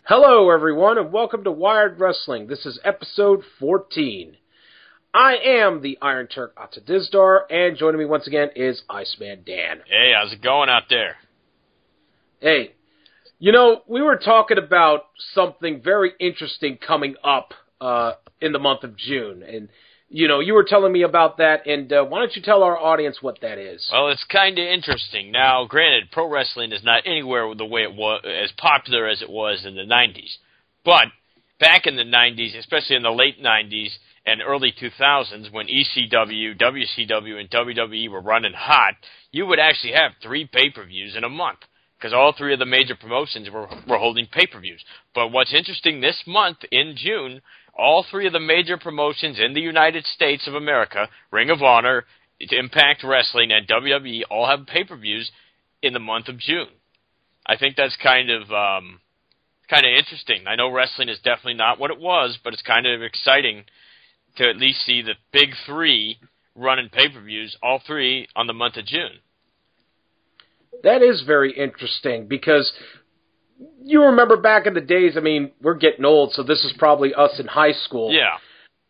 Hello, everyone, and welcome to Wired Wrestling. This is episode 14. I am the Iron Turk Atadizdar, and joining me once again is Iceman Dan. Hey, how's it going out there? Hey, we were talking about something very interesting coming up in the month of June, and you were telling me about that, and why don't you tell our audience what that is? Well, it's kind of interesting. Now, granted, pro wrestling is not anywhere the way it was, as popular as it was in the 90s. But back in the 90s, especially in the late 90s and early 2000s, when ECW, WCW, and WWE were running hot, you would actually have 3 pay-per-views in a month, because all 3 of the major promotions were holding pay-per-views. But what's interesting, this month, in June, all 3 of the major promotions in the United States of America, Ring of Honor, Impact Wrestling, and WWE, all have pay-per-views in the month of June. I think that's kind of interesting. I know wrestling is definitely not what it was, but it's kind of exciting to at least see the big 3 running pay-per-views, all 3 on the month of June. That is very interesting, because you remember back in the days, we're getting old, so this is probably us in high school. Yeah.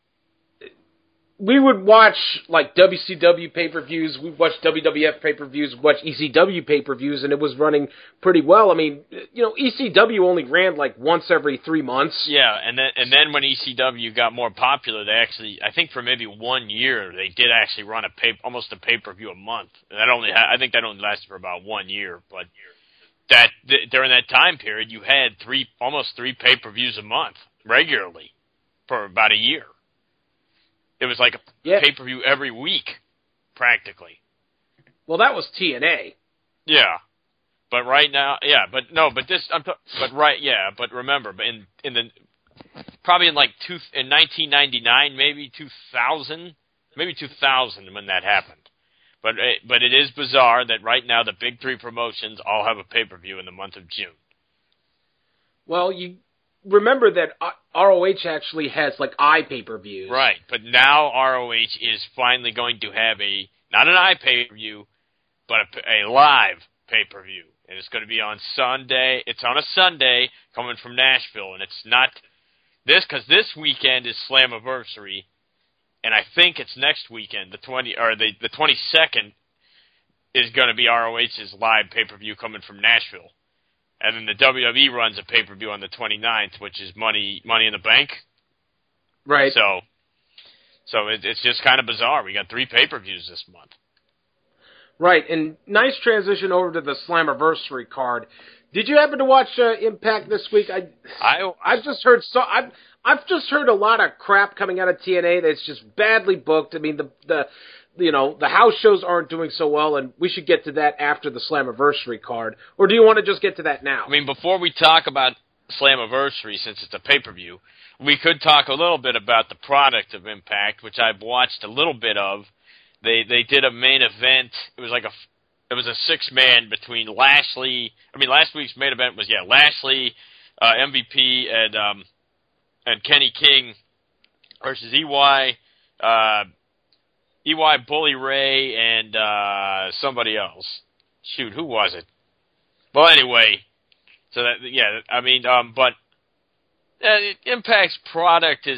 We would watch, WCW pay-per-views, we'd watch WWF pay-per-views, we'd watch ECW pay-per-views, and it was running pretty well. ECW only ran, once every 3 months. Yeah, and then when ECW got more popular, they actually, I think for maybe 1 year, they did actually run almost a pay-per-view a month. And I think that only lasted for about 1 year, but during that time period, you had almost 3 pay-per-views a month regularly for about a year. It was like a pay-per-view every week, practically. Well, that was TNA. Yeah, but right now, but remember, probably in 1999, maybe 2000 when that happened. But it is bizarre that right now the big 3 promotions all have a pay-per-view in the month of June. Well, you remember that ROH actually has, iPay-per-views. Right, but now ROH is finally going to have not an iPay-per-view, but a live pay-per-view. And it's going to be on Sunday. It's on a Sunday coming from Nashville. And it's not because this weekend is Slammiversary. And I think it's next weekend, the 22nd, is going to be ROH's live pay-per-view coming from Nashville. And then the WWE runs a pay-per-view on the 29th, which is Money in the Bank. Right. So it's just kind of bizarre. We got 3 pay-per-views this month. Right, and nice transition over to the Slammiversary card. Did you happen to watch Impact this week? I've just heard I've just heard a lot of crap coming out of TNA that's just badly booked. The house shows aren't doing so well, and we should get to that after the Slammiversary card. Or do you want to just get to that now? Before we talk about Slammiversary, since it's a pay-per-view, we could talk a little bit about the product of Impact, which I've watched a little bit of. They did a main event. It was a 6-man between Lashley. Last week's main event was Lashley, MVP, and Kenny King versus EY, Bully Ray, and somebody else. Shoot, who was it? Well, anyway, so but Impact's product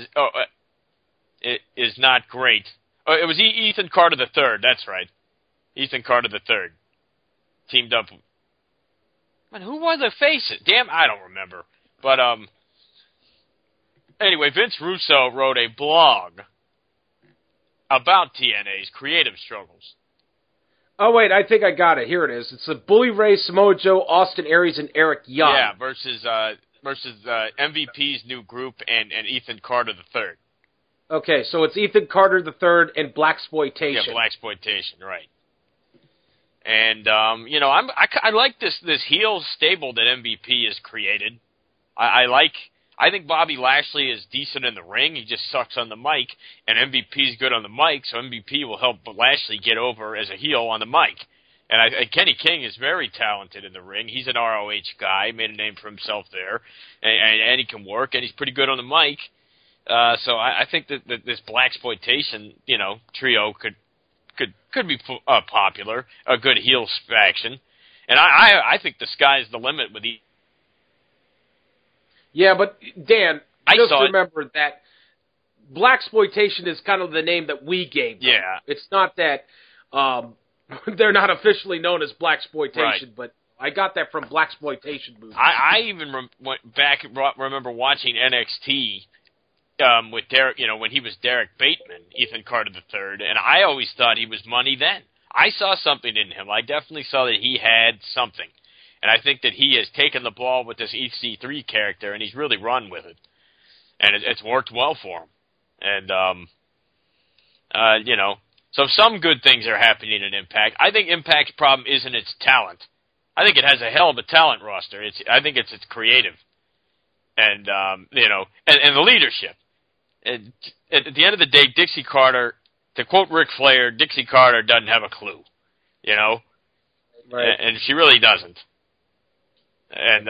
is not great. Oh, it was Ethan Carter III. That's right, Ethan Carter III teamed up. Man, who was the face? Damn, I don't remember. But anyway, Vince Russo wrote a blog about TNA's creative struggles. Oh, wait, I think I got it. Here it is. It's the Bully Ray, Samoa Joe, Austin Aries, and Eric Young. Yeah, versus MVP's new group and Ethan Carter III. Okay, so it's Ethan Carter III and Blaxploitation. Yeah, Blaxploitation, right. And, I like this heel stable that MVP has created. I think Bobby Lashley is decent in the ring. He just sucks on the mic, and MVP's good on the mic, so MVP will help Lashley get over as a heel on the mic. And Kenny King is very talented in the ring. He's an ROH guy, made a name for himself there, and he can work, and he's pretty good on the mic. So I think that this Blaxploitation, trio could be popular, a good heel faction, and I think the sky's the limit with Yeah, but Dan, just remember that Blaxploitation is kind of the name that we gave them. Yeah. It's not that they're not officially known as Blaxploitation, right. But I got that from Blaxploitation movies. I even went back and remember watching NXT with Derek, when he was Derek Bateman, Ethan Carter III, and I always thought he was money then. I saw something in him. I definitely saw that he had something. And I think that he has taken the ball with this EC3 character, and he's really run with it. And it's worked well for him. And, so some good things are happening in Impact. I think Impact's problem isn't its talent. I think it has a hell of a talent roster. I think it's creative. And, and the leadership. And at the end of the day, Dixie Carter, to quote Ric Flair, Dixie Carter doesn't have a clue, Right. And she really doesn't. And,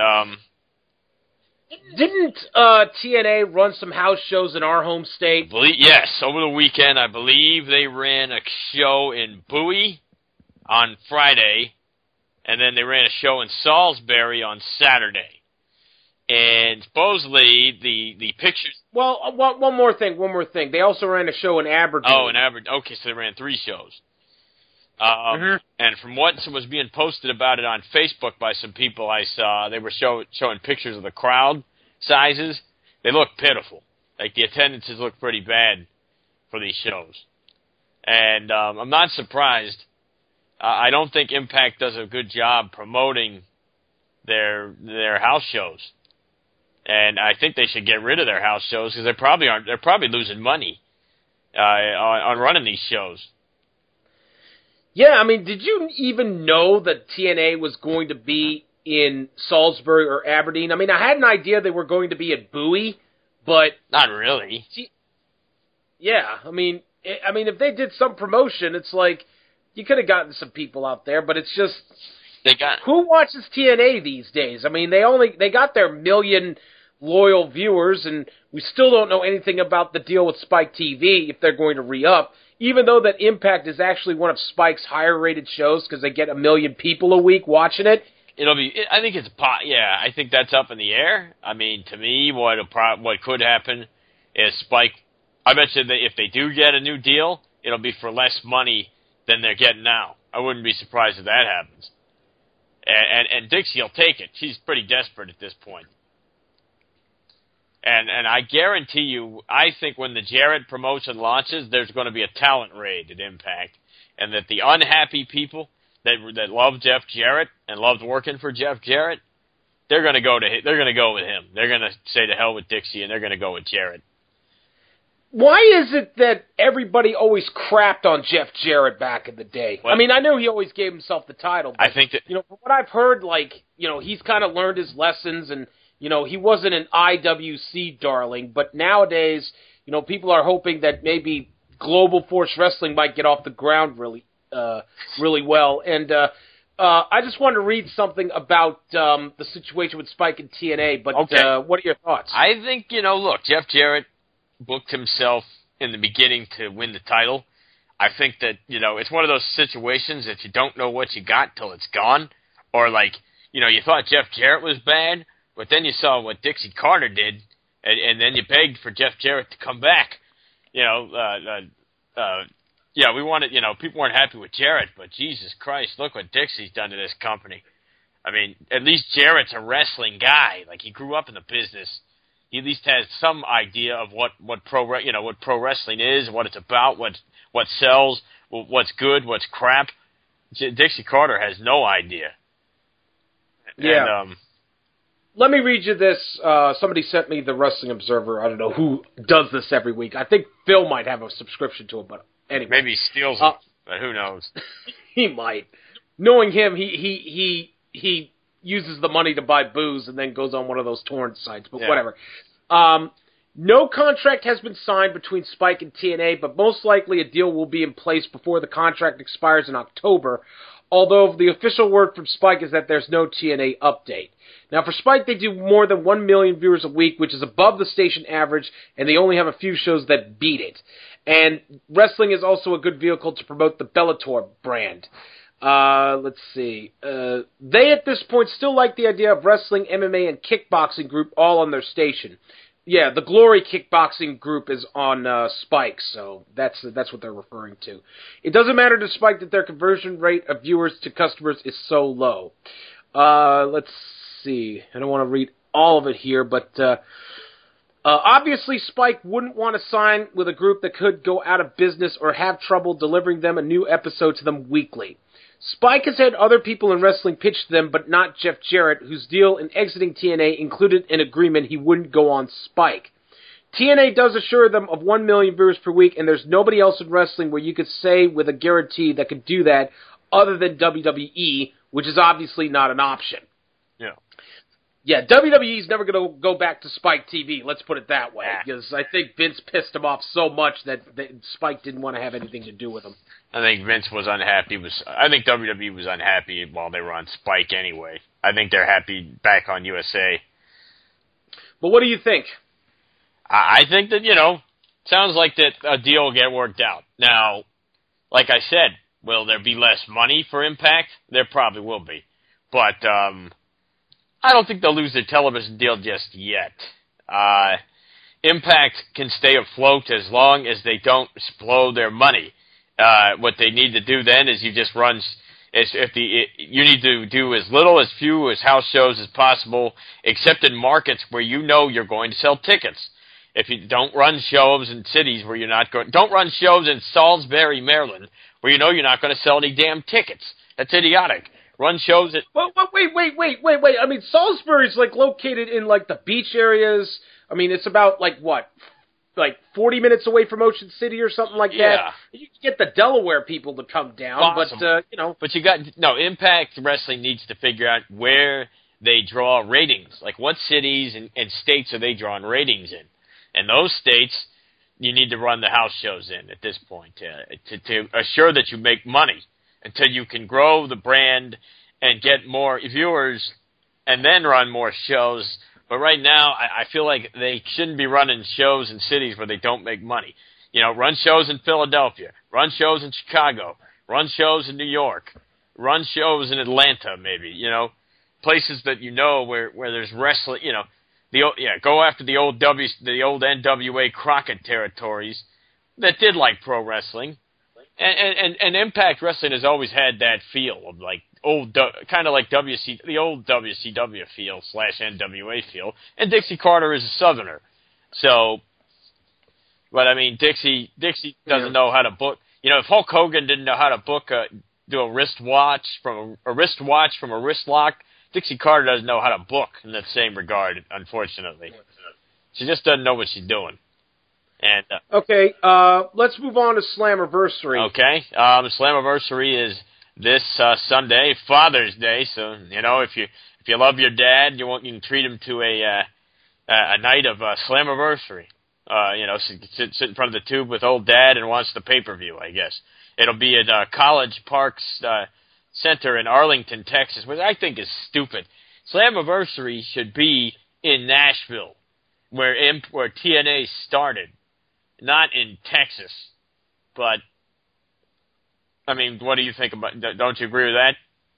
didn't TNA run some house shows in our home state? Yes, over the weekend, I believe they ran a show in Bowie on Friday, and then they ran a show in Salisbury on Saturday. And supposedly the pictures. Well, one more thing. They also ran a show in Aberdeen. Oh, in Aberdeen. Okay, so they ran 3 shows. And from what was being posted about it on Facebook by some people I saw, they were showing pictures of the crowd sizes. They look pitiful. Like, the attendances look pretty bad for these shows. And I'm not surprised. I don't think Impact does a good job promoting their house shows. And I think they should get rid of their house shows because they're probably losing money on running these shows. Yeah, I mean, did you even know that TNA was going to be in Salisbury or Aberdeen? I mean, I had an idea they were going to be at Bowie, but not really. Yeah, I mean, if they did some promotion, it's like you could have gotten some people out there, but it's just who watches TNA these days? I mean, they got their million loyal viewers, and we still don't know anything about the deal with Spike TV if they're going to re-up. Even though that Impact is actually one of Spike's higher-rated shows because they get 1 million people a week watching it. I think I think that's up in the air. I mean, to me, what could happen is Spike. I bet you that if they do get a new deal, it'll be for less money than they're getting now. I wouldn't be surprised if that happens. And Dixie will take it. She's pretty desperate at this point. And I guarantee you, I think when the Jarrett promotion launches, there's going to be a talent raid at Impact, and that the unhappy people that love Jeff Jarrett and loved working for Jeff Jarrett, they're going to go with him. They're going to say to hell with Dixie, and they're going to go with Jarrett. Why is it that everybody always crapped on Jeff Jarrett back in the day? Well, I mean, I know he always gave himself the title, but, I think that, from what I've heard, he's kind of learned his lessons, and he wasn't an IWC darling, but nowadays, people are hoping that maybe Global Force Wrestling might get off the ground really well. And I just wanted to read something about the situation with Spike and TNA, but okay. What are your thoughts? I think, look, Jeff Jarrett booked himself in the beginning to win the title. I think that, it's one of those situations that you don't know what you got till it's gone. Or you thought Jeff Jarrett was bad, but then you saw what Dixie Carter did, and then you begged for Jeff Jarrett to come back. We wanted, people weren't happy with Jarrett, but Jesus Christ, look what Dixie's done to this company. I mean, at least Jarrett's a wrestling guy. Like, he grew up in the business. He at least has some idea of what pro wrestling is, what it's about, what sells, what's good, what's crap. Dixie Carter has no idea. Yeah. And, let me read you this. Somebody sent me the Wrestling Observer. I don't know who does this every week. I think Phil might have a subscription to it, but anyway. Maybe he steals it, but who knows? He might. Knowing him, he uses the money to buy booze and then goes on one of those torrent sites, but whatever. No contract has been signed between Spike and TNA, but most likely a deal will be in place before the contract expires in October, although the official word from Spike is that there's no TNA update. Now, for Spike, they do more than 1 million viewers a week, which is above the station average, and they only have a few shows that beat it. And wrestling is also a good vehicle to promote the Bellator brand. Let's see. They at this point still like the idea of wrestling, MMA, and kickboxing group all on their station. Yeah, the Glory Kickboxing group is on Spike, so that's what they're referring to. It doesn't matter to Spike that their conversion rate of viewers to customers is so low. Let's see. I don't want to read all of it here, but obviously Spike wouldn't want to sign with a group that could go out of business or have trouble delivering them a new episode to them weekly. Spike has had other people in wrestling pitch to them, but not Jeff Jarrett, whose deal in exiting TNA included an agreement he wouldn't go on Spike. TNA does assure them of 1 million viewers per week, and there's nobody else in wrestling where you could say with a guarantee that could do that other than WWE, which is obviously not an option. Yeah. Yeah, WWE's never going to go back to Spike TV, let's put it that way, because I think Vince pissed him off so much that Spike didn't want to have anything to do with him. I think Vince was unhappy. I think WWE was unhappy while they were on Spike anyway. I think they're happy back on USA. But what do you think? I think that, sounds like that a deal will get worked out. Now, like I said, will there be less money for Impact? There probably will be. But I don't think they'll lose their television deal just yet. Impact can stay afloat as long as they don't blow their money. What they need to do then is you need to do as little, as few as house shows as possible, except in markets where you know you're going to sell tickets. If you don't run shows in cities where you're not going, don't run shows in Salisbury, Maryland, where you know you're not going to sell any damn tickets. That's idiotic. Run shows at... Well, wait. I mean, Salisbury's, located in, the beach areas. I mean, it's about, 40 minutes away from Ocean City or something like that. Yeah. You can get the Delaware people to come down, awesome. But Impact Wrestling needs to figure out where they draw ratings. Like, what cities and states are they drawing ratings in? And those states, you need to run the house shows in at this point to assure that you make money until you can grow the brand and get more viewers and then run more shows. But right now, I feel like they shouldn't be running shows in cities where they don't make money. Run shows in Philadelphia, run shows in Chicago, run shows in New York, run shows in Atlanta, maybe. Places that where there's wrestling. Go after the old NWA Crockett territories that did like pro wrestling, and Impact Wrestling has always had that feel of kind of like the old WCW feel / NWA feel, and Dixie Carter is a Southerner, so. But I mean, Dixie doesn't know how to book. If Hulk Hogan didn't know how to book do a wrist watch from a wrist lock. Dixie Carter doesn't know how to book in that same regard, unfortunately. She just doesn't know what she's doing. And okay, let's move on to Slammiversary. Okay, Slammiversary is this Sunday, Father's Day. So if you love your dad, you can treat him to a night of Slammiversary. Sit in front of the tube with old dad and watch the pay-per-view. I guess it'll be at College Park Center in Arlington, Texas, which I think is stupid. Slammiversary should be in Nashville, where TNA started, not in Texas. But, I mean, what do you think about? Don't you agree with that?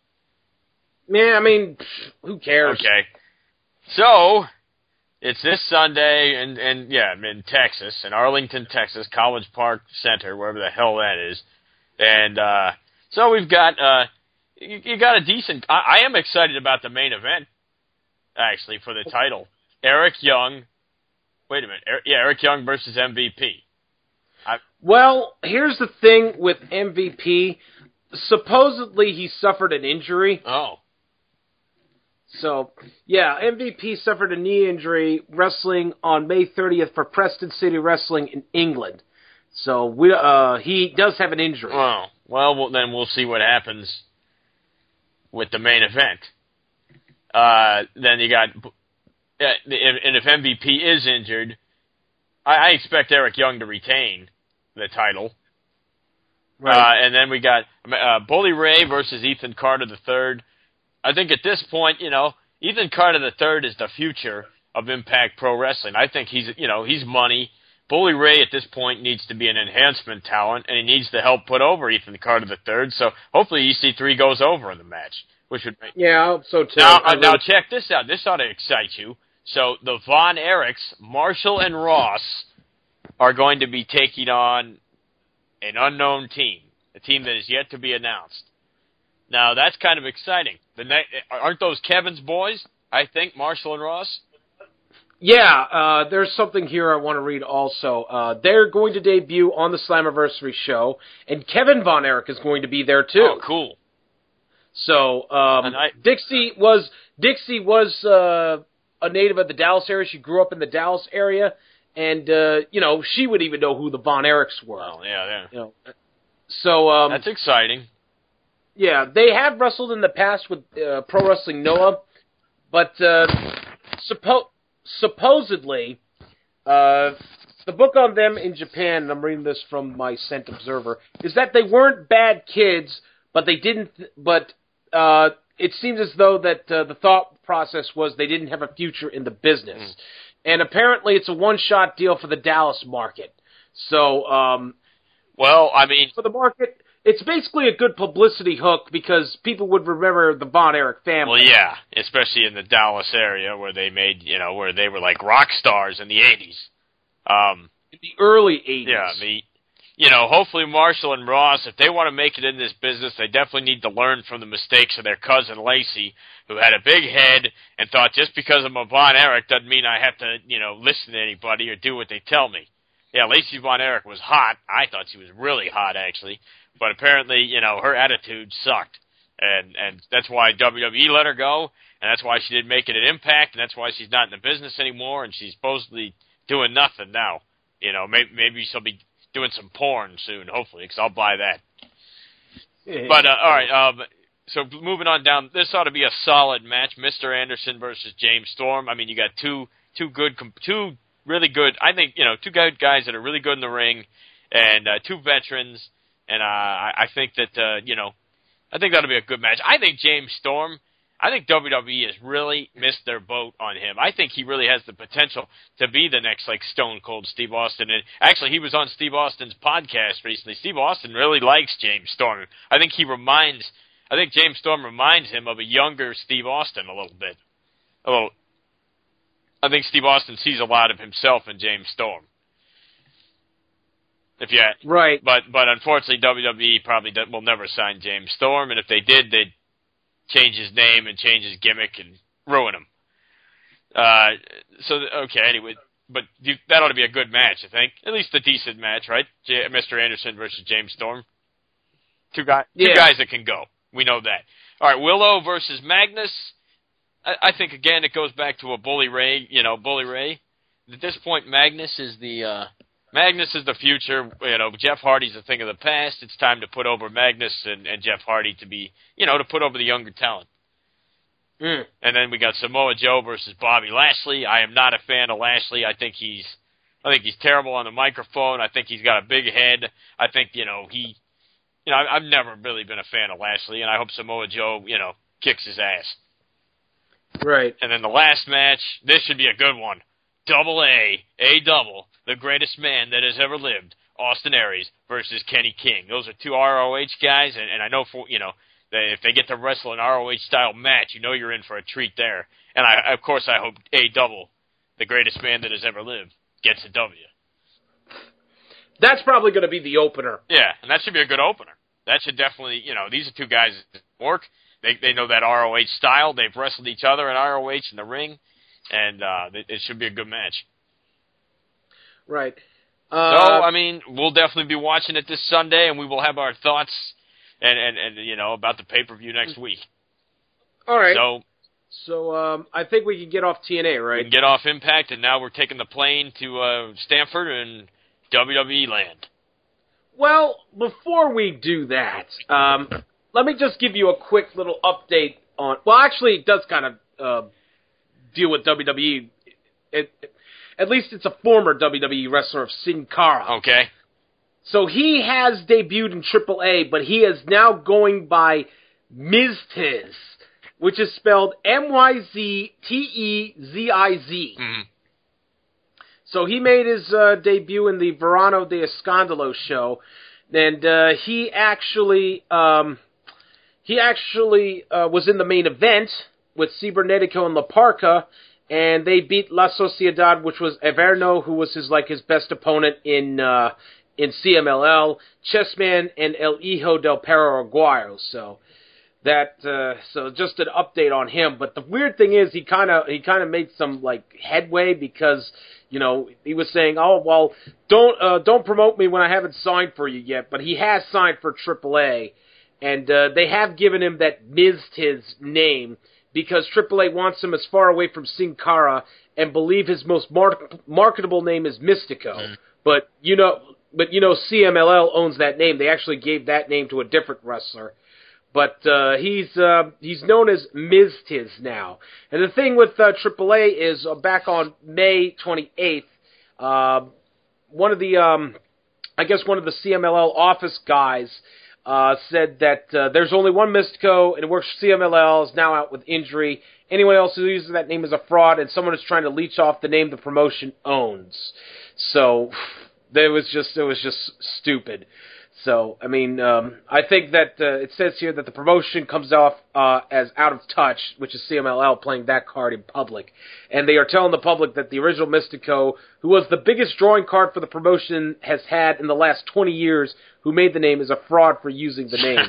Yeah, I mean, who cares? Okay, so it's this Sunday, in Texas, in Arlington, Texas, College Park Center, wherever the hell that is, and so we've got. You got a decent... I am excited about the main event, actually, for the title. Eric Young... Wait a minute. Eric Young versus MVP. Well, here's the thing with MVP. Supposedly, he suffered an injury. Oh. So, yeah, MVP suffered a knee injury wrestling on May 30th for Preston City Wrestling in England. So, he does have an injury. Oh. Well, then we'll see what happens with the main event. Then you got, and if MVP is injured, I expect Eric Young to retain the title. Right. And then we got Bully Ray versus Ethan Carter III. I think at this point, Ethan Carter III is the future of Impact Pro Wrestling. I think he's money, Bully Ray at this point needs to be an enhancement talent, and he needs to help put over Ethan Carter III. So hopefully EC3 goes over in the match, which would make... Yeah, I hope so too. Now check this out. This ought to excite you. So the Von Erichs, Marshall and Ross, are going to be taking on an unknown team, a team that is yet to be announced. Now, that's kind of exciting. Aren't those Kevin's boys, I think, Marshall and Ross? Yeah, there's something here I want to read also. They're going to debut on the Slammiversary show, and Kevin Von Erich is going to be there, too. Oh, cool. So, Dixie was a native of the Dallas area. She grew up in the Dallas area, and, she would even know who the Von Erichs were. Oh, yeah. So, that's exciting. Yeah, they have wrestled in the past with Pro Wrestling Noah, but supposedly, the book on them in Japan, and I'm reading this from my Scent Observer, is that they weren't bad kids, but they didn't. But it seems as though that the thought process was they didn't have a future in the business, and apparently it's a one-shot deal for the Dallas market. So, for the market. It's basically a good publicity hook because people would remember the Von Erich family. Well, yeah, especially in the Dallas area where they made, where they were like rock stars in the 80s. In the early 80s. Yeah, hopefully Marshall and Ross, if they want to make it in this business, they definitely need to learn from the mistakes of their cousin Lacey, who had a big head and thought just because I'm a Von Erich doesn't mean I have to, listen to anybody or do what they tell me. Yeah, Lacey Von Erich was hot. I thought she was really hot, actually. But apparently, her attitude sucked. And that's why WWE let her go, and that's why she didn't make it an Impact, and that's why she's not in the business anymore, and she's supposedly doing nothing now. Maybe she'll be doing some porn soon, hopefully, because I'll buy that. But, all right, so moving on down, this ought to be a solid match, Mr. Anderson versus James Storm. I mean, you got two really good, I think, two good guys that are really good in the ring, and two veterans. And I think that, I think that'll be a good match. I think James Storm, I think WWE has really missed their boat on him. I think he really has the potential to be the next, Stone Cold Steve Austin. And actually, he was on Steve Austin's podcast recently. Steve Austin really likes James Storm. I think James Storm reminds him of a younger Steve Austin a little bit. I think Steve Austin sees a lot of himself in James Storm. Right. But unfortunately, WWE probably will never sign James Storm, and if they did, they'd change his name and change his gimmick and ruin him. Anyway, but that ought to be a good match, I think. At least a decent match, right? Mr. Anderson versus James Storm. Two guys that can go. We know that. All right, Willow versus Magnus. I think, again, it goes back to a Bully Ray, Bully Ray. At this point, Magnus is the future. Jeff Hardy's a thing of the past. It's time to put over Magnus and Jeff Hardy to be, to put over the younger talent. And then we got Samoa Joe versus Bobby Lashley. I am not a fan of Lashley. I think he's terrible on the microphone. I think he's got a big head. I think, I've never really been a fan of Lashley, and I hope Samoa Joe, kicks his ass. Right. And then the last match, this should be a good one. Double A, the greatest man that has ever lived, Austin Aries versus Kenny King. Those are two ROH guys, and I know that if they get to wrestle an ROH-style match, you're in for a treat there. And I hope A-Double, the greatest man that has ever lived, gets a W. That's probably going to be the opener. Yeah, and that should be a good opener. That should definitely, these are two guys that work. They know that ROH style. They've wrestled each other in ROH in the ring, and it should be a good match. Right. We'll definitely be watching it this Sunday, and we will have our thoughts and about the pay-per-view next week. All right. So I think we can get off TNA, right? We can get off Impact, and now we're taking the plane to Stanford and WWE land. Well, before we do that, let me just give you a quick little update on... Well, actually, it does kind of deal with WWE. At least it's a former WWE wrestler of Sin Cara. Okay. So he has debuted in AAA, but he is now going by Miztiz, which is spelled Myzteziz. Mm-hmm. So he made his debut in the Verano de Escándalo show, and he actually was in the main event with Cibernetico and La Parca, and they beat La Sociedad, which was Averno, who was his best opponent in CMLL, Chessman, and El Hijo del Paraguayo. So just an update on him. But the weird thing is, he kind of made some headway because he was saying, oh well, don't promote me when I haven't signed for you yet. But he has signed for AAA, and they have given him that Miztiz name because AAA wants him as far away from Sin Cara and believe his most marketable name is Mystico. Mm. But CMLL owns that name. They actually gave that name to a different wrestler. But he's known as Miztiz now. And the thing with AAA is back on May 28th, one of the CMLL office guys said that there's only one Mystico, and it works for CMLL, is now out with injury. Anyone else who uses that name is a fraud, and someone is trying to leech off the name the promotion owns. So it was just stupid. So, I mean, I think that it says here that the promotion comes off as out of touch, which is CMLL playing that card in public. And they are telling the public that the original Mystico, who was the biggest drawing card for the promotion has had in the last 20 years, who made the name, is a fraud for using the name.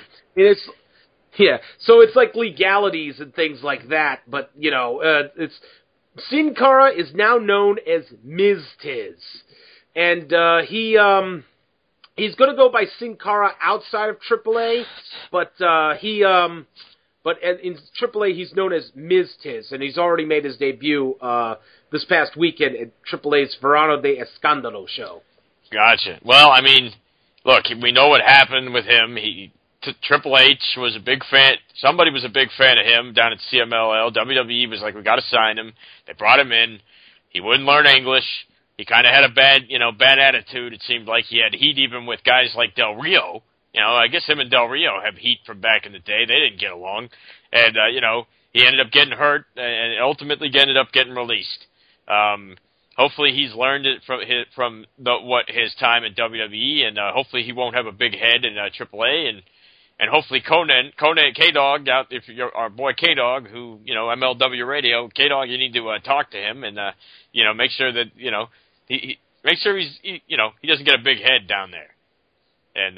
So it's like legalities and things like that, but, it's Sin Cara is now known as Miztiz. And he's going to go by Sin Cara outside of AAA, but in AAA he's known as Miztiz, and he's already made his debut this past weekend at AAA's Verano de Escándalo show. Gotcha. Well, I mean, look, we know what happened with him. Triple H was a big fan. Somebody was a big fan of him down at CMLL. WWE was like, we got to sign him. They brought him in. He wouldn't learn English. He kind of had a bad attitude. It seemed like he had heat even with guys like Del Rio. I guess him and Del Rio have heat from back in the day. They didn't get along. And, he ended up getting hurt and ultimately ended up getting released. Hopefully he's learned it from his time in WWE, and hopefully he won't have a big head in AAA, and hopefully Conan K-Dog, out if you're our boy K-Dog, who MLW Radio, K-Dog, you need to talk to him and make sure that he make sure he doesn't get a big head down there, and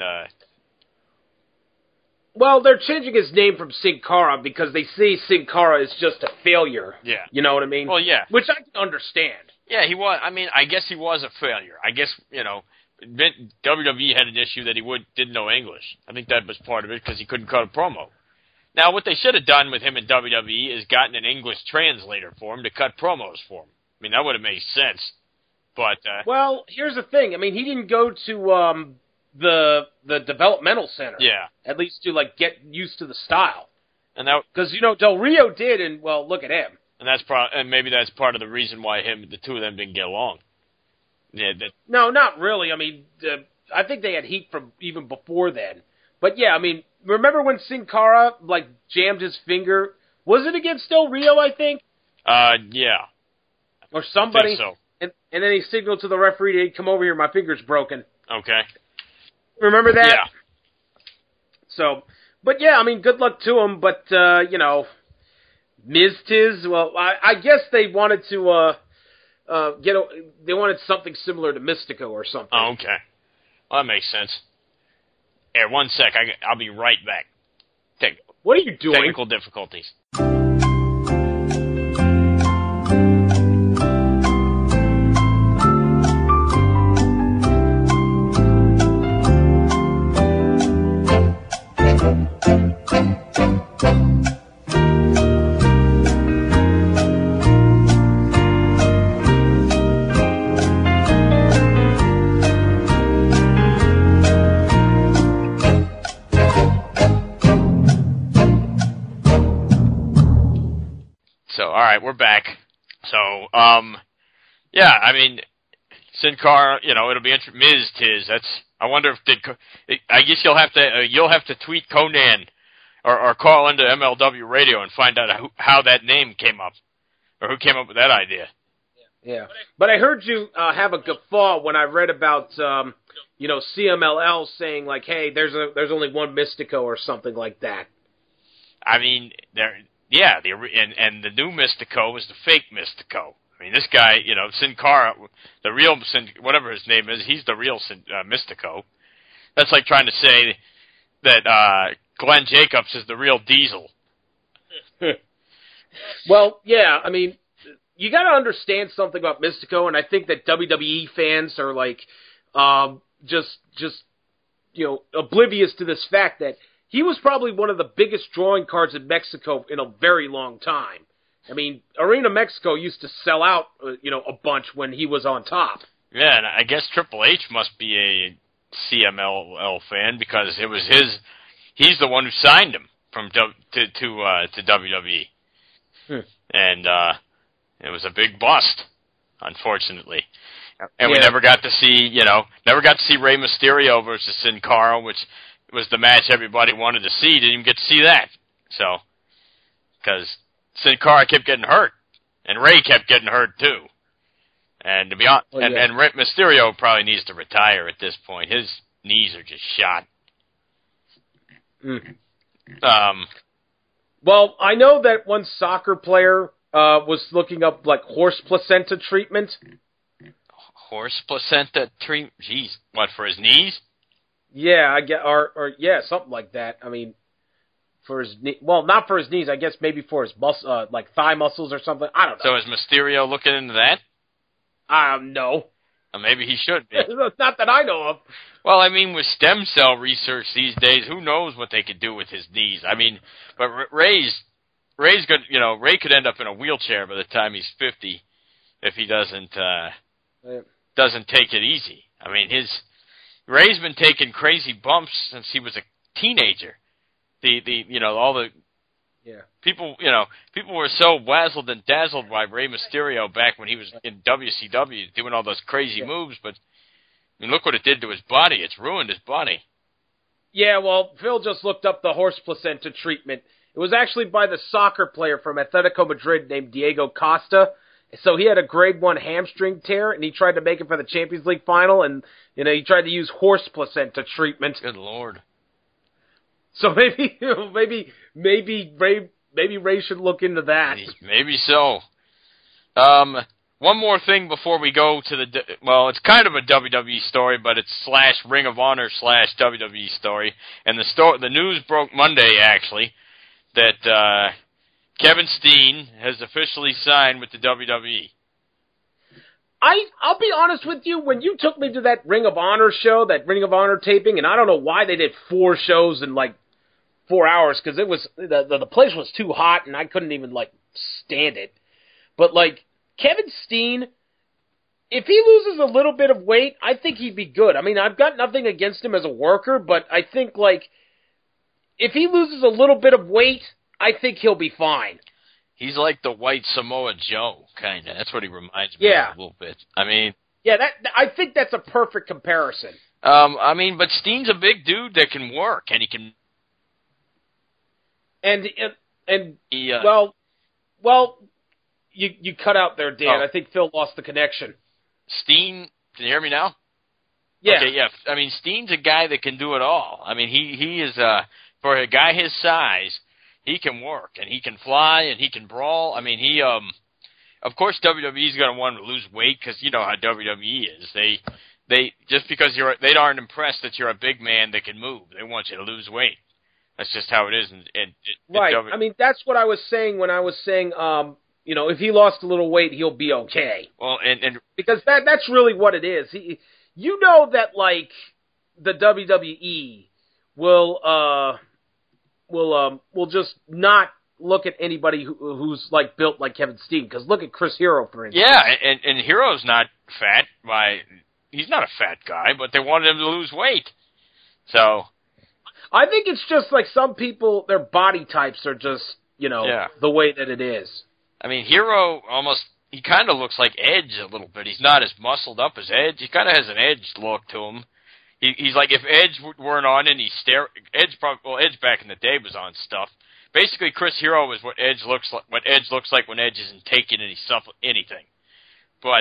well, they're changing his name from Sin Cara because they see Sin Cara as just a failure. Yeah, you know what I mean? Well, yeah, which I can understand. Yeah, he was. I mean, I guess he was a failure. I guess WWE had an issue that he didn't know English. I think that was part of it because he couldn't cut a promo. Now, what they should have done with him in WWE is gotten an English translator for him to cut promos for him. I mean, that would have made sense. But well, here's the thing. I mean, he didn't go to the developmental center. Yeah. At least to get used to the style. And that because Del Rio did, and well, look at him. And and maybe that's part of the reason why the two of them didn't get along. Yeah. No, not really. I mean, I think they had heat from even before then. But yeah, I mean, remember when Sin Cara jammed his finger? Was it against Del Rio? I think. Yeah. Or somebody. I think so. And then he signaled to the referee, "Hey, come over here, my finger's broken." Okay. Remember that? Yeah. So, but yeah, I mean, good luck to him. But Miztiz, well, I guess they wanted to they wanted something similar to Mystico or something. Oh, okay. Well, that makes sense. Here, one sec. I'll be right back. What are you doing? Technical difficulties. We're back. So, yeah, I mean, Sin Cara, it'll be interesting. Miztiz, I wonder if I guess you'll have to tweet Conan or call into MLW Radio and find out how that name came up, or who came up with that idea. Yeah, but I heard you have a guffaw when I read about CMLL saying like, "Hey, there's only one Mystico" or something like that. I mean, and the new Mystico is the fake Mystico. I mean, this guy, Sin Cara, the real Sin, whatever his name is, he's the real Mystico. That's like trying to say that Glenn Jacobs is the real Diesel. Well, yeah, I mean, you got to understand something about Mystico, and I think that WWE fans are like just oblivious to this fact that he was probably one of the biggest drawing cards in Mexico in a very long time. I mean, Arena Mexico used to sell out, a bunch when he was on top. Yeah, and I guess Triple H must be a CMLL fan because it was he's the one who signed him to WWE. And it was a big bust, unfortunately. And we never got to see, Rey Mysterio versus Sin Cara, which was the match everybody wanted to see. Didn't even get to see that. So, because Sin Cara kept getting hurt, and Rey kept getting hurt too. And to be honest, and Rey Mysterio probably needs to retire at this point. His knees are just shot. Well, I know that one soccer player was looking up like horse placenta treatment. Horse placenta treatment? Jeez, what, for his knees? Yeah, I get, or something like that. I mean, for his not for his knees. I guess maybe for his like thigh muscles or something. I don't know. So is Mysterio looking into that? No. Maybe he should be. Not that I know of. Well, I mean, with stem cell research these days, who knows what they could do with his knees? I mean, but Ray's good. Ray could end up in a wheelchair by the time he's 50 if he doesn't take it easy. I mean, Ray's been taking crazy bumps since he was a teenager. People were so wazzled and dazzled by Rey Mysterio back when he was in WCW doing all those crazy moves, but I mean, look what it did to his body. It's ruined his body. Yeah, well, Phil just looked up the horse placenta treatment. It was actually by the soccer player from Atletico Madrid named Diego Costa. So he had a grade 1 hamstring tear, and he tried to make it for the Champions League final, and he tried to use horse placenta treatment. Good Lord. So maybe Ray should look into that. Maybe so. One more thing before we go to it's kind of a WWE story, but it's / Ring of Honor / WWE story. And the news broke Monday, actually, that Kevin Steen has officially signed with the WWE. I'll be honest with you, when you took me to that Ring of Honor show, that Ring of Honor taping, and I don't know why they did 4 shows in like 4 hours, because it was the place was too hot and I couldn't even stand it. But Kevin Steen, if he loses a little bit of weight, I think he'd be good. I mean, I've got nothing against him as a worker, but I think if he loses a little bit of weight, I think he'll be fine. He's like the white Samoa Joe, kind of. That's what he reminds me of a little bit. I mean, yeah, I think that's a perfect comparison. But Steen's a big dude that can work, and he can. You cut out there, Dan. I think Phil lost the connection. Steen, can you hear me now? Yeah. Okay, yeah. I mean, Steen's a guy that can do it all. I mean, he is, for a guy his size, he can work, and he can fly, and he can brawl. I mean, of course WWE's going to want to lose weight, because you know how WWE is. They just because they aren't impressed that you're a big man that can move. They want you to lose weight. That's just how it is. Right. I mean, that's what I was saying when I was saying, if he lost a little weight, he'll be okay. Well, and because that's really what it is. That the WWE will just not look at anybody who's built like Kevin Steen. Because look at Chris Hero, for instance. Yeah, and Hero's not fat. He's not a fat guy, but they wanted him to lose weight. So I think it's just some people, their body types are just, the way that it is. I mean, Hero he kind of looks like Edge a little bit. He's not as muscled up as Edge. He kind of has an Edge look to him. He's like if Edge weren't on any Edge back in the day was on stuff. Basically, Chris Hero is what Edge looks like when Edge isn't taking anything. but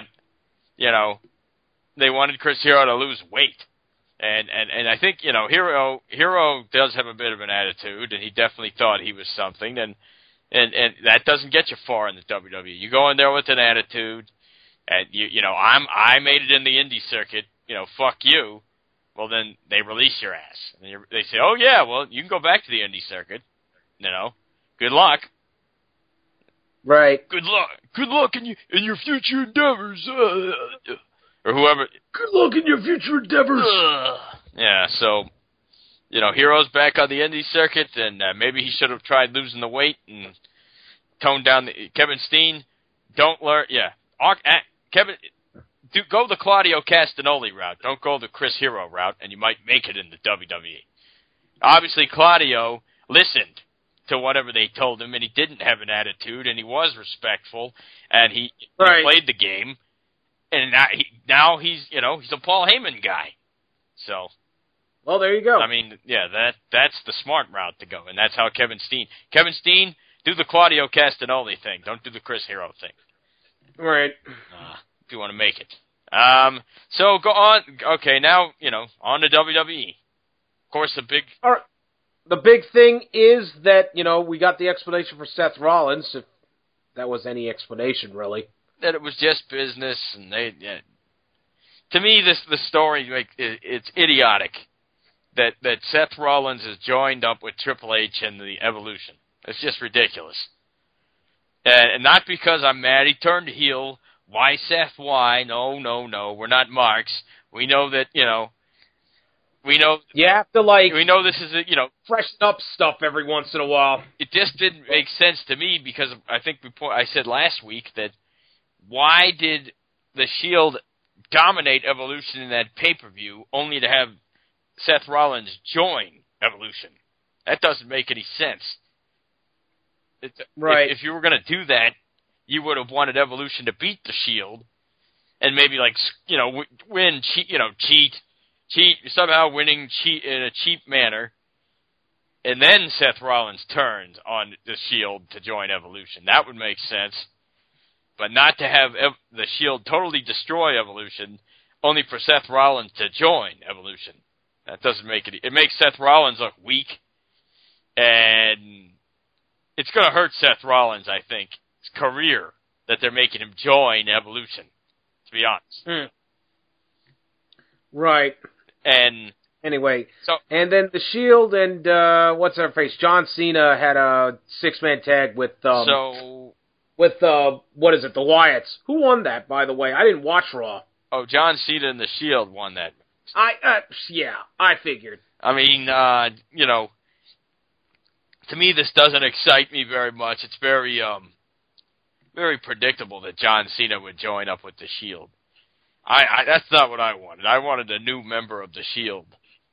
they wanted Chris Hero to lose weight. And I think, Hero does have a bit of an attitude, and he definitely thought he was something, and that doesn't get you far in the WWE. You go in there with an attitude, and I made it in the indie circuit, fuck you. Well, then they release your ass. And they say, oh yeah, well, you can go back to the indie circuit. Good luck. Right. Good luck in your future endeavors. Or whoever. Good luck in your future endeavors. Yeah, so, Hero's back on the indie circuit, and maybe he should have tried losing the weight and toned down Kevin Steen. Don't learn, Kevin, go the Claudio Castagnoli route. Don't go the Chris Hero route, and you might make it in the WWE. Obviously, Claudio listened to whatever they told him, and he didn't have an attitude, and he was respectful, and he played the game. And now he's a Paul Heyman guy. So, well, there you go. I mean, yeah, that's the smart route to go, and that's how Kevin Steen, do the Claudio Castagnoli thing. Don't do the Chris Hero thing. Right. If you want to make it. So go on. Okay, now on to WWE. Of course, the big thing is that we got the explanation for Seth Rollins, if that was any explanation, really. That it was just business, and to me, the story, it's idiotic that Seth Rollins has joined up with Triple H in the Evolution. It's just ridiculous. And not because I'm mad he turned heel. Why, Seth? Why? No, we're not marks. We know that, we know... You have to, we know this is freshen up stuff every once in a while. It just didn't make sense to me because I think I said last week that why did the Shield dominate Evolution in that pay-per-view only to have Seth Rollins join Evolution? That doesn't make any sense. Right. If you were going to do that, you would have wanted Evolution to beat the Shield and maybe win, cheat, somehow winning in a cheap manner, and then Seth Rollins turns on the Shield to join Evolution. That would make sense. But not to have the Shield totally destroy Evolution, only for Seth Rollins to join Evolution. That doesn't make it... It makes Seth Rollins look weak, and it's going to hurt Seth Rollins, I think, his career, that they're making him join Evolution, to be honest. Right. And... Anyway, and then the Shield and, what's her face, John Cena had a 6-man tag with... With, what is it, the Wyatts. Who won that, by the way? I didn't watch Raw. Oh, John Cena and the Shield won that. I figured. I mean, to me, this doesn't excite me very much. It's very, very predictable that John Cena would join up with the Shield. That's not what I wanted. I wanted a new member of the Shield.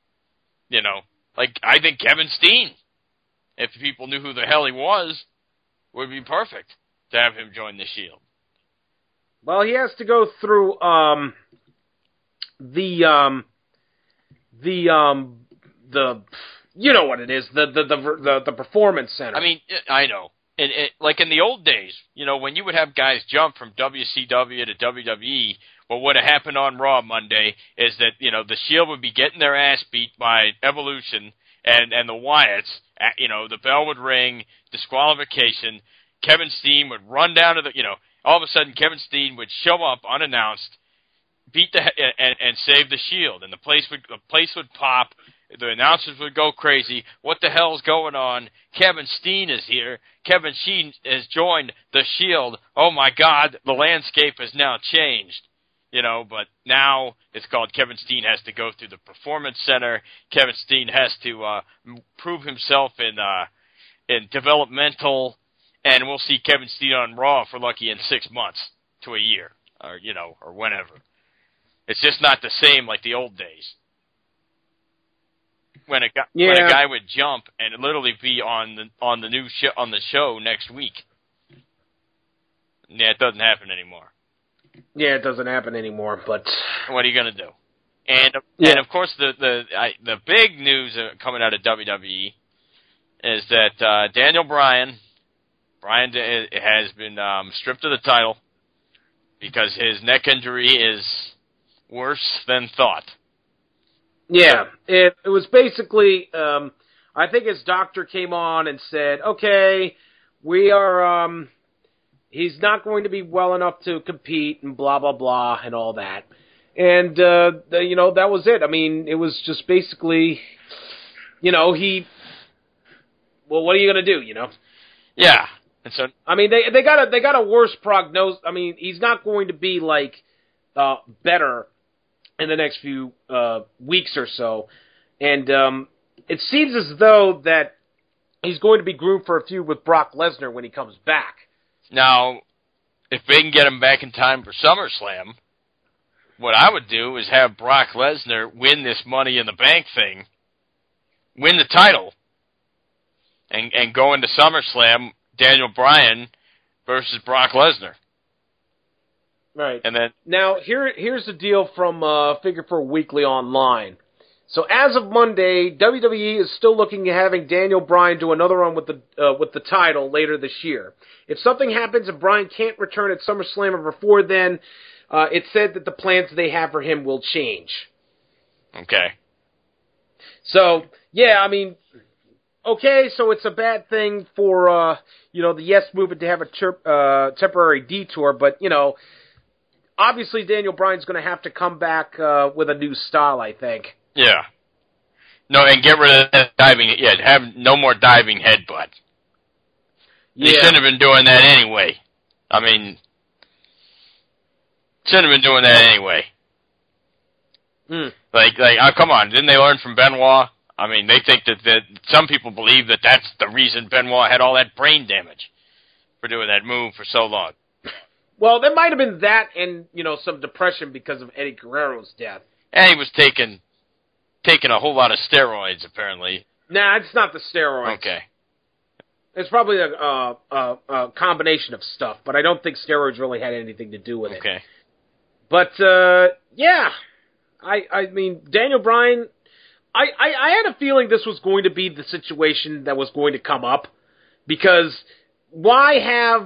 I think Kevin Steen, if people knew who the hell he was, would be perfect to have him join the Shield. Well, he has to go through the you know what it is, the performance center. I mean, I know. And like in the old days, when you would have guys jump from WCW to WWE, what would have happened on Raw Monday is that, the Shield would be getting their ass beat by Evolution and the Wyatts. The bell would ring, disqualification. Kevin Steen would run down to all of a sudden Kevin Steen would show up unannounced, and save the Shield, and the place would pop. The announcers would go crazy. What the hell's going on? Kevin Steen is here. Kevin Steen has joined the Shield. Oh my God, the landscape has now changed. But now it's called Kevin Steen has to go through the Performance Center. Kevin Steen has to prove himself in developmental. And we'll see Kevin Steen on Raw for lucky in 6 months to a year, or whenever. It's just not the same like the old days. When a guy would jump and literally be on the show next week. Yeah, it doesn't happen anymore. Yeah, it doesn't happen anymore. But what are you gonna do? And of course the big news coming out of WWE is that Daniel Bryan has been stripped of the title, because his neck injury is worse than thought. Yeah, it was basically, I think his doctor came on and said, okay, we are, he's not going to be well enough to compete and blah, blah, blah and all that. And, that was it. I mean, it was just basically, well, what are you going to do, Yeah. And so, I mean, they got a worse prognosis. I mean, he's not going to be, better in the next few weeks or so. And it seems as though that he's going to be groomed for a feud with Brock Lesnar when he comes back. Now, if they can get him back in time for SummerSlam, what I would do is have Brock Lesnar win this Money in the Bank thing, win the title, and go into SummerSlam, Daniel Bryan versus Brock Lesnar. Right. And then now here's the deal from Figure 4 Weekly Online. So as of Monday, WWE is still looking at having Daniel Bryan do another run with the title later this year. If something happens and Bryan can't return at SummerSlam or before then, it's said that the plans they have for him will change. Okay. So yeah, I mean, okay, so it's a bad thing for the Yes Movement to have a temporary detour, but obviously Daniel Bryan's going to have to come back with a new style, I think. Yeah. No, and get rid of that diving. Yeah, have no more diving headbutt. Yeah. He shouldn't have been doing that anyway. I mean, shouldn't have been doing that anyway. Come on, didn't they learn from Benoit? I mean, they think that some people believe that that's the reason Benoit had all that brain damage for doing that move for so long. Well, there might have been that and, some depression because of Eddie Guerrero's death. And he was taking a whole lot of steroids, apparently. Nah, it's not the steroids. Okay. It's probably a combination of stuff, but I don't think steroids really had anything to do with it. Okay. But, yeah. I mean, Daniel Bryan, I had a feeling this was going to be the situation that was going to come up, because why have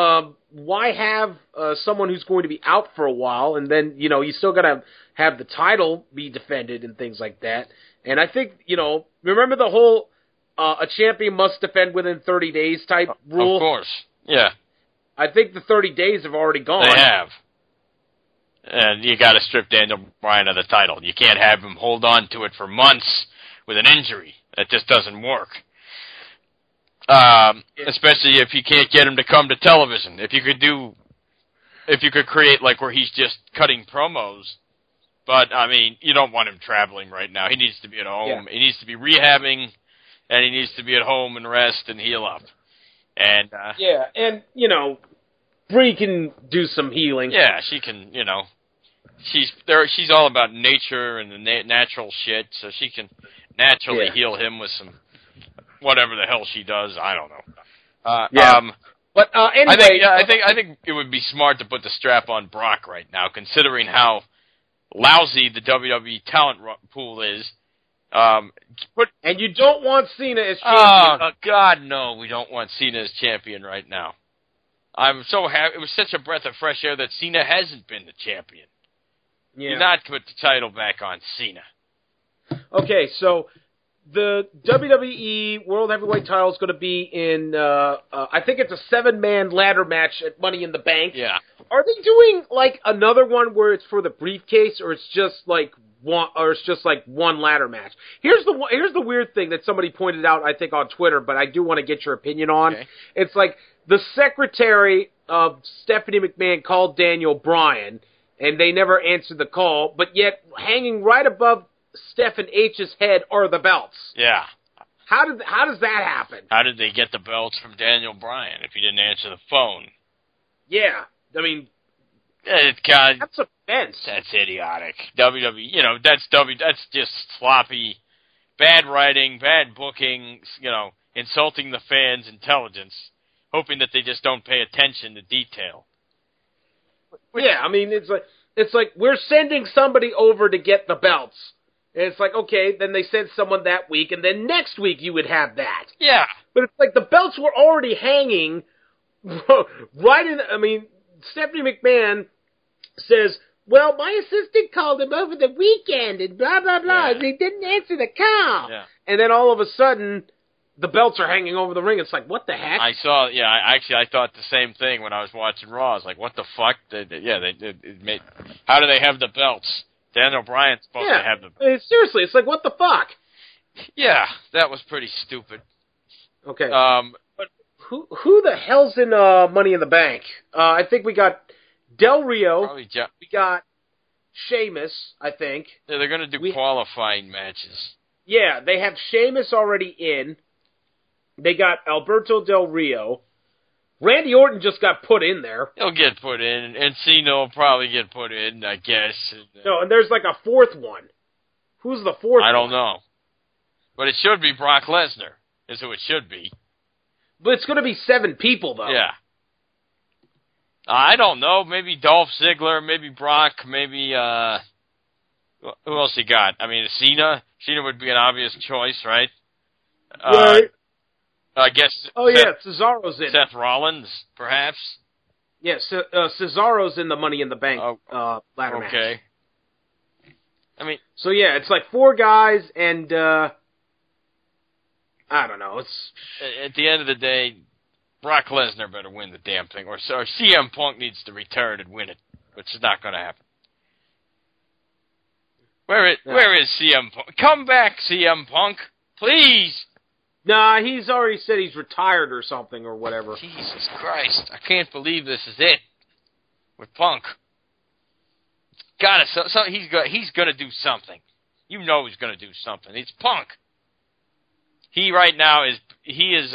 someone who's going to be out for a while, and then, you still got to have the title be defended and things like that. And I think, remember the whole a champion must defend within 30 days type rule? Of course, yeah. I think the 30 days have already gone. They have. And you got to strip Daniel Bryan of the title. You can't have him hold on to it for months with an injury. That just doesn't work. Especially if you can't get him to come to television. If you could create where he's just cutting promos, but I mean, you don't want him traveling right now. He needs to be at home. Yeah. He needs to be rehabbing, and he needs to be at home and rest and heal up. And yeah, and Brie can do some healing. Yeah, she can. She's all about nature and the natural shit, so she can naturally heal him with some. Whatever the hell she does, I don't know. But anyway, I think it would be smart to put the strap on Brock right now, considering how lousy the WWE talent pool is. And you don't want Cena as champion. Oh God, no, we don't want Cena as champion right now. I'm so happy. It was such a breath of fresh air that Cena hasn't been the champion. Yeah. Do not put the title back on Cena. Okay, so the WWE World Heavyweight title is going to be in, I think it's a 7-man ladder match at Money in the Bank. Yeah. Are they doing another one where it's for the briefcase, or it's just one ladder match? Here's the weird thing that somebody pointed out, I think, on Twitter, but I do want to get your opinion on. Okay. It's the secretary of Stephanie McMahon called Daniel Bryan, and they never answered the call, but yet hanging right above Stephen H's head are the belts. Yeah. How does that happen? How did they get the belts from Daniel Bryan if he didn't answer the phone? Yeah. I mean, that's offense. That's idiotic. WWE, that's just sloppy, bad writing, bad booking, insulting the fans' intelligence, hoping that they just don't pay attention to detail. Yeah, I mean, it's like we're sending somebody over to get the belts. And it's okay, then they sent someone that week, and then next week you would have that. Yeah. But it's the belts were already hanging right in, Stephanie McMahon says, well, my assistant called him over the weekend and blah, blah, blah. Yeah. And he didn't answer the call. Yeah. And then all of a sudden, the belts are hanging over the ring. It's like, what the heck? I thought the same thing when I was watching Raw. I was like, what the fuck? How do they have the belts? Daniel Bryan's supposed to have them. Seriously, it's like, what the fuck? Yeah, that was pretty stupid. Okay. But who the hell's in Money in the Bank? I think we got Del Rio. Probably we got Sheamus, I think. Yeah, they're going to do qualifying matches. Yeah, they have Sheamus already in. They got Alberto Del Rio. Randy Orton just got put in there. He'll get put in, and Cena will probably get put in, I guess. No, and there's like a fourth one. Who's the fourth I don't one? know. But it should be Brock Lesnar, is who it should be. But it's going to be 7 people, though. Yeah. I don't know. Maybe Dolph Ziggler, maybe Brock, maybe, who else you got? I mean, Cena. Cena would be an obvious choice, right? Right. I guess. Cesaro's in. Seth Rollins, perhaps. Yes, Cesaro's in the Money in the Bank ladder match. Okay. I mean, so yeah, it's like 4 guys, and I don't know. It's at the end of the day, Brock Lesnar better win the damn thing, or CM Punk needs to return and win it, which is not going to happen. Where is CM Punk? Come back, CM Punk, please. Nah, he's already said he's retired or something or whatever. Jesus Christ. I can't believe this is it with Punk. He's going to do something. You know he's going to do something. It's Punk. He right now he's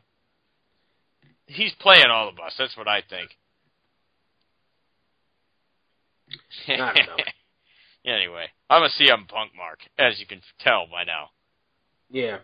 playing all of us. That's what I think. I don't know. Anyway, I'm a CM Punk mark, as you can tell by now. Yeah.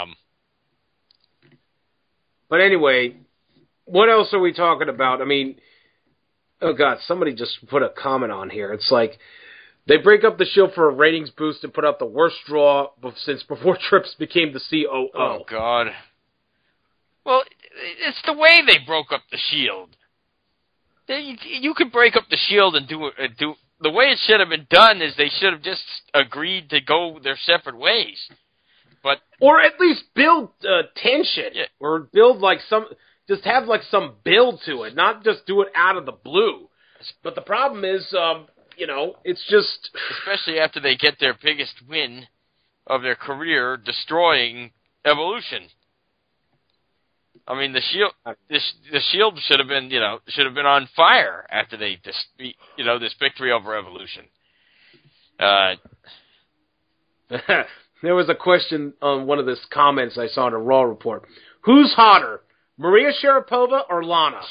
But anyway, what else are we talking about? I mean, oh God, somebody just put a comment on here. It's like they break up the show for a ratings boost and put out the worst draw since before Trips became the COO. Oh God. Well, it's the way they broke up the Shield. You could break up the Shield and do the way it should have been done is they should have just agreed to go their separate ways. Or at least build tension, or build just have some build to it, not just do it out of the blue. But the problem is, it's just especially after they get their biggest win of their career, destroying Evolution. I mean, the Shield should have been on fire after this victory over Evolution. There was a question on one of the comments I saw in a Raw report. Who's hotter, Maria Sharapova or Lana?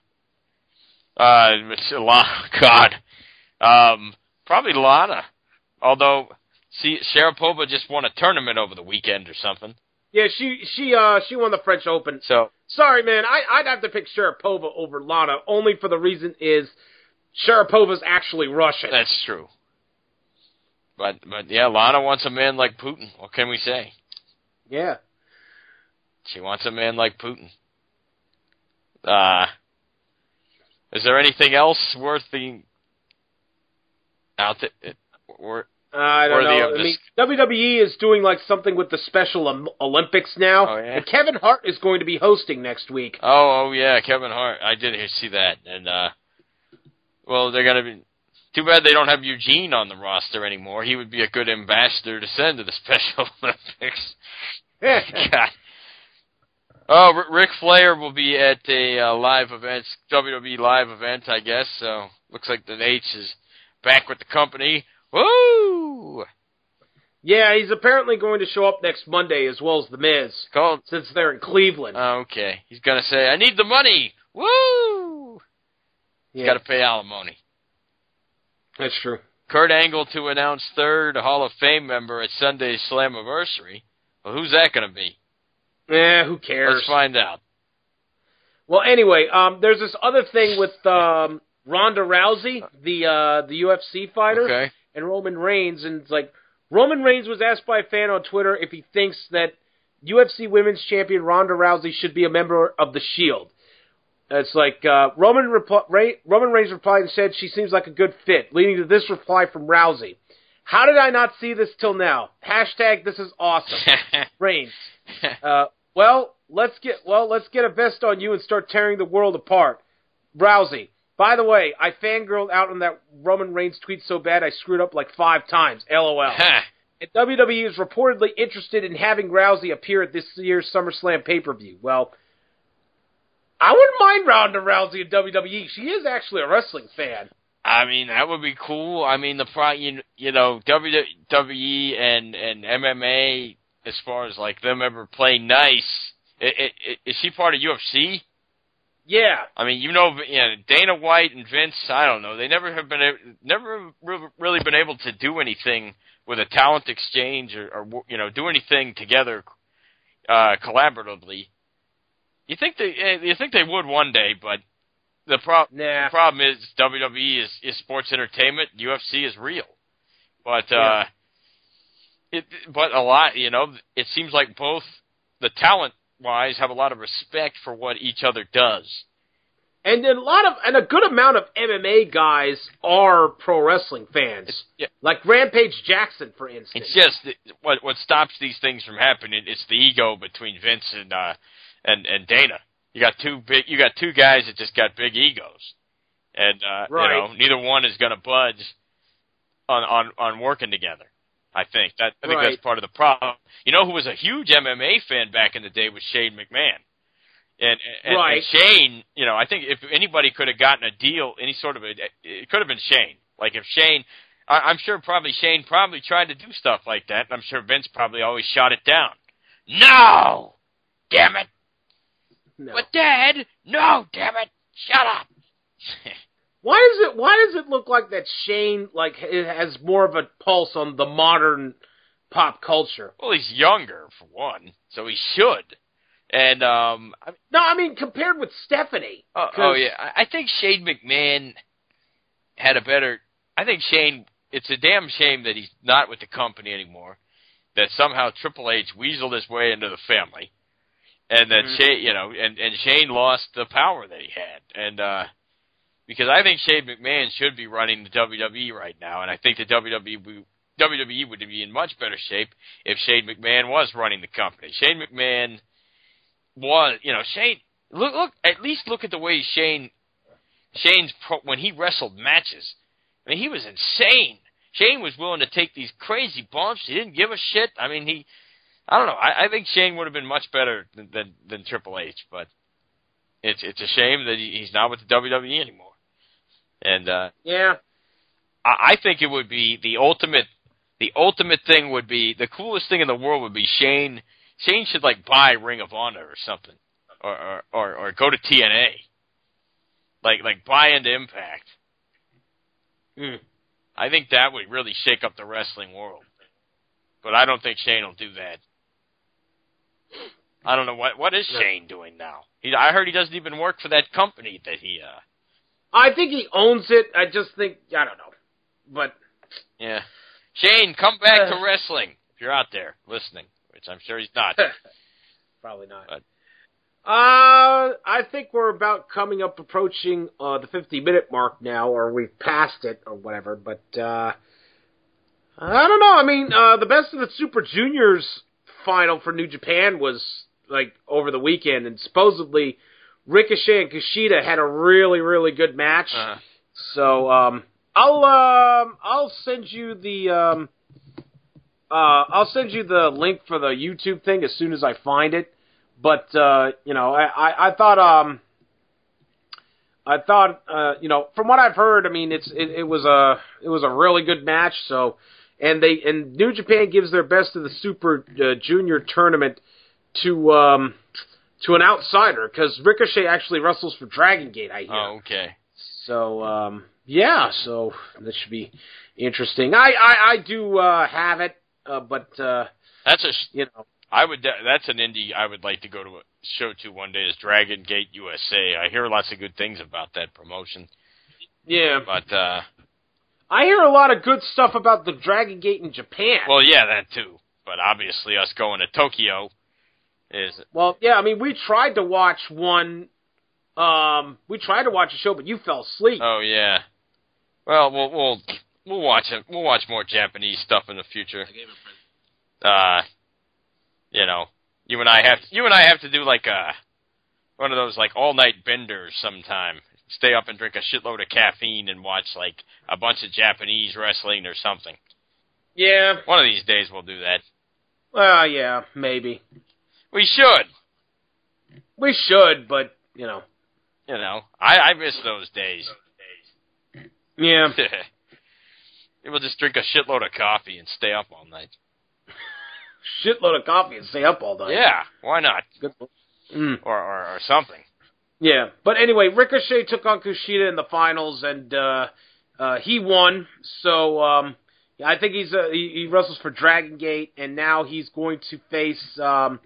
God. Probably Lana. Although, Sharapova just won a tournament over the weekend or something. Yeah, she won the French Open. So sorry, man, I'd have to pick Sharapova over Lana, only for the reason is Sharapova's actually Russian. That's true. But yeah, Lana wants a man like Putin. What can we say? Yeah. She wants a man like Putin. Is there anything else worth the out there? I don't know. I mean, WWE is doing something with the Special Olympics now. Oh, yeah? And Kevin Hart is going to be hosting next week. Oh yeah, Kevin Hart. I did see that. And well, they're going to be. Too bad they don't have Eugene on the roster anymore. He would be a good ambassador to send to the Special Olympics. God. Oh, Ric Flair will be at a live event, WWE live event, I guess. So looks like the H is back with the company. Woo! Yeah, he's apparently going to show up next Monday as well as The Miz, since they're in Cleveland. Okay. He's going to say, I need the money. Woo! He's got to pay alimony. That's true. Kurt Angle to announce third Hall of Fame member at Sunday's Slammiversary. Well, who's that going to be? Who cares? Let's find out. Well, anyway, there's this other thing with Ronda Rousey, the UFC fighter, and Roman Reigns, and it's like Roman Reigns was asked by a fan on Twitter if he thinks that UFC Women's Champion Ronda Rousey should be a member of the Shield. It's like Roman Reigns replied and said she seems like a good fit, leading to this reply from Rousey. How did I not see this till now? Hashtag this is awesome. Reigns. Let's get a vest on you and start tearing the world apart. Rousey. By the way, I fangirled out on that Roman Reigns tweet so bad I screwed up like 5 times. LOL. And WWE is reportedly interested in having Rousey appear at this year's SummerSlam pay-per-view. Well, I wouldn't mind Ronda Rousey in WWE. She is actually a wrestling fan. I mean, that would be cool. I mean, WWE and MMA, as far as like them ever play nice, is she part of UFC? Yeah. I mean, Dana White and Vince, I don't know. They never really been able to do anything with a talent exchange or do anything together collaboratively. You think they would one day, but the problem is WWE is sports entertainment. UFC is real, but but a lot. It seems like both the talent-wise have a lot of respect for what each other does, and a good amount of MMA guys are pro wrestling fans, like Rampage Jackson, for instance. It's just what stops these things from happening. It's the ego between Vince and Dana. You got two guys that just got big egos, and neither one is going to budge on working together. I think that's part of the problem. You know who was a huge MMA fan back in the day was Shane McMahon, and Shane. I think if anybody could have gotten a deal, it could have been Shane. Like if Shane, I'm sure Shane tried to do stuff like that, and I'm sure Vince probably always shot it down. No, damn it. No. But Dad, no, damn it, shut up. Why does it look like that Shane has more of a pulse on the modern pop culture? Well, he's younger for one, so he should. And compared with Stephanie. I think Shane McMahon had a better. I think Shane. It's a damn shame that he's not with the company anymore. That somehow Triple H weaseled his way into the family. And that Shane, and Shane lost the power that he had, and because I think Shane McMahon should be running the WWE right now, and I think the WWE would be in much better shape if Shane McMahon was running the company. Shane McMahon was, Shane. Look, at least look at the way when he wrestled matches. I mean, he was insane. Shane was willing to take these crazy bumps. He didn't give a shit. I mean, I don't know. I think Shane would have been much better than Triple H, but it's a shame that he's not with the WWE anymore. And I think it would be the ultimate thing would be the coolest thing in the world would be Shane. Shane should buy Ring of Honor or something, or go to TNA, like buy into Impact. I think that would really shake up the wrestling world. But I don't think Shane will do that. I don't know what is Shane doing now. I heard he doesn't even work for that company that he. I think he owns it. I just think I don't know, but yeah, Shane, come back to wrestling if you're out there listening, which I'm sure he's not. Probably not. But. I think we're approaching the 50-minute mark now, or we've passed it, or whatever. But I don't know. I mean, the Best of the Super Juniors final for New Japan was over the weekend, and supposedly Ricochet and Kushida had a really, really good match. So I'll send you the link for the YouTube thing as soon as I find it. But I thought from what I've heard, I mean it was a really good match. So and New Japan gives their Best of the Super Junior tournament to an outsider because Ricochet actually wrestles for Dragon Gate. I hear. Oh, okay. So so this should be interesting. I do have it, but that's that's an indie I would like to go to a show to one day is Dragon Gate USA. I hear lots of good things about that promotion. Yeah. But I hear a lot of good stuff about the Dragon Gate in Japan. Well, yeah, that too. But obviously us going to Tokyo is... Well, yeah, I mean, we tried to watch one We tried to watch a show, but you fell asleep. Oh yeah. Well, we'll watch it. We'll watch more Japanese stuff in the future. You know, you and I have to do like one of those like all-night benders sometime. Stay up and drink a shitload of caffeine and watch like a bunch of Japanese wrestling or something. Yeah. One of these days we'll do that. Yeah, maybe. We should. We should, but you know. You know, I miss those days. Yeah. We'll just drink a shitload of coffee and stay up all night. Shitload of coffee and stay up all night. Yeah, why not? Good. Or something. Yeah, but anyway, Ricochet took on Kushida in the finals, and he won. So I think he wrestles for Dragon Gate, and now he's going to face Kota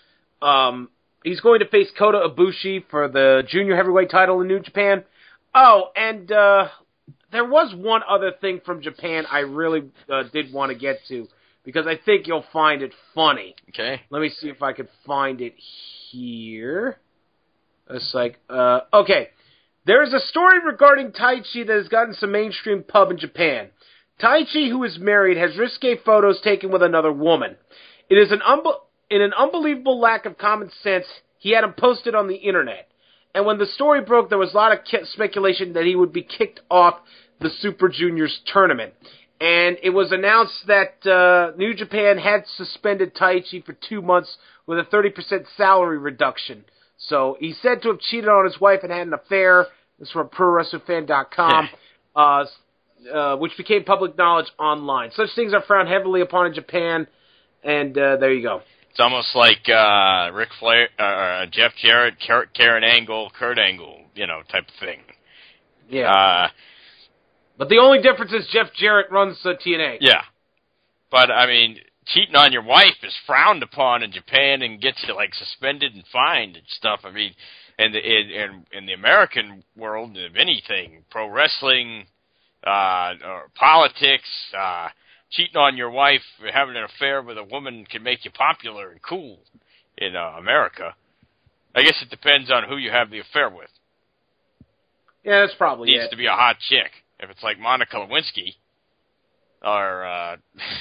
Ibushi for the junior heavyweight title in New Japan. Oh, and there was one other thing from Japan I really did want to get to, because I think you'll find it funny. Okay. Let me see if I can find it here. It's like, okay. There is a story regarding Taichi that has gotten some mainstream pub in Japan. Taichi, who is married, has risque photos taken with another woman. It is in an unbelievable lack of common sense, he had them posted on the internet. And when the story broke, there was a lot of speculation that he would be kicked off the Super Juniors tournament. And it was announced that New Japan had suspended Taichi for 2 months with a 30% salary reduction. So he's said to have cheated on his wife and had an affair. This is from ProWrestlingFan.com, which became public knowledge online. Such things are frowned heavily upon in Japan, and there you go. It's almost like Ric Flair, Jeff Jarrett, Karen Angle, Kurt Angle, type of thing. Yeah. But the only difference is Jeff Jarrett runs TNA. Yeah. But, I mean, cheating on your wife is frowned upon in Japan and gets you, suspended and fined and stuff. I mean, in the American world of anything, pro wrestling, or politics, cheating on your wife, having an affair with a woman can make you popular and cool in America. I guess it depends on who you have the affair with. Yeah, that's probably Needs to be a hot chick. If it's like Monica Lewinsky, or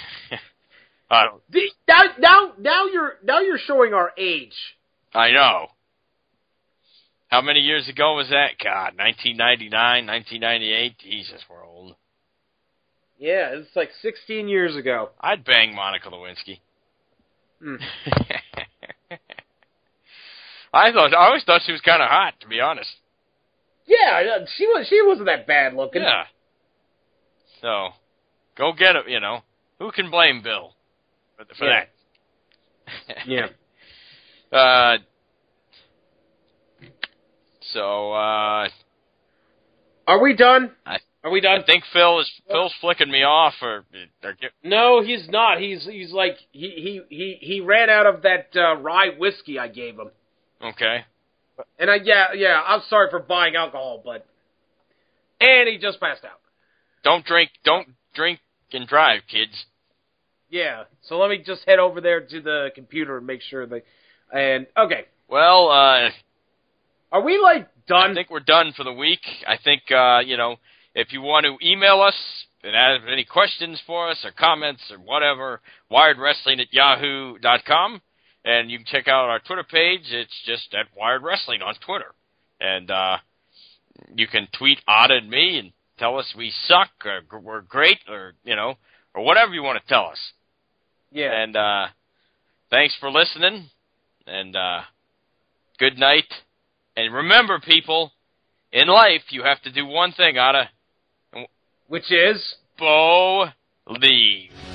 now you're showing our age. I know. How many years ago was that? God, 1999, 1998. Jesus, we're old. Yeah, it's like 16 years ago. I'd bang Monica Lewinsky. I always thought she was kind of hot, to be honest. Yeah, she wasn't that bad looking. Yeah. So, go get it. Who can blame Bill for that? Yeah. So, are we done? Are we done? I think Phil's flicking me off, or no, he's not. He's like he ran out of that rye whiskey I gave him. Okay. And I'm sorry for buying alcohol, and he just passed out. Don't drink and drive, kids. Yeah. So let me just head over there to the computer and make sure okay. Well, are we done? I think we're done for the week. I think if you want to email us and have any questions for us or comments or whatever, wiredwrestling@yahoo.com. And you can check out our Twitter page. It's just at Wired Wrestling on Twitter. And you can tweet Otta and me and tell us we suck or we're great or whatever you want to tell us. Yeah. And thanks for listening. And good night. And remember, people, in life you have to do one thing, Otta. Which is? Believe.